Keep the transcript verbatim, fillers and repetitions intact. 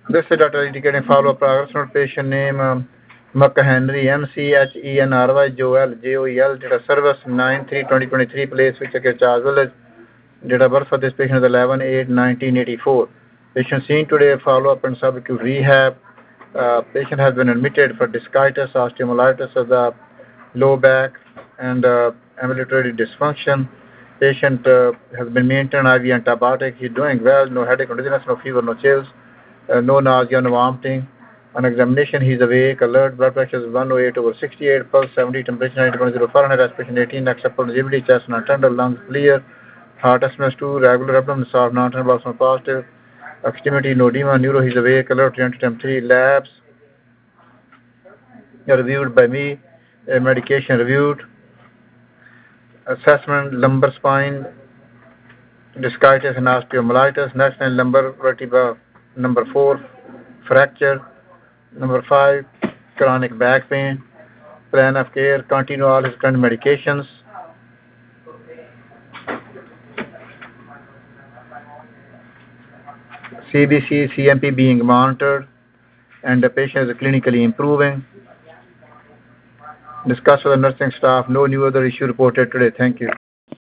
This is data indicating follow-up progress note. Patient name um, McHenry, M C H E N R Y, Joel, J O E L, date of service nine three twenty twenty-three, place Wichita, Charles Village. Date of birth for this patient is eleven eight nineteen eighty-four. Patient seen today, follow-up and subacute rehab. Uh, patient has been admitted for discitis, osteomyelitis of the low back, and uh, ambulatory dysfunction. Patient uh, has been maintained I V antibiotic. He's doing well, no headache, no dizziness, no fever, no chills, uh, no nausea, no vomiting. On examination, he's awake, alert, blood pressure is one oh eight over sixty-eight, pulse seventy, temperature ninety point zero Fahrenheit, respiration eighteen, acceptable visibility, chest non-tender, lungs clear, heart estimates two, regular abdomen, soft, non-tender, pulse positive, extremity, no edema, neuro, he's awake, alert, temp three, labs are reviewed by me, uh, medication reviewed, assessment, lumbar spine, discitis and osteomyelitis, next and lumbar vertebra, number four, fracture, number five, chronic back pain, plan of care, continue all his current medications. C B C, C M P being monitored, and the patient is clinically improving. Discuss with the nursing staff. No new other issue reported today. Thank you.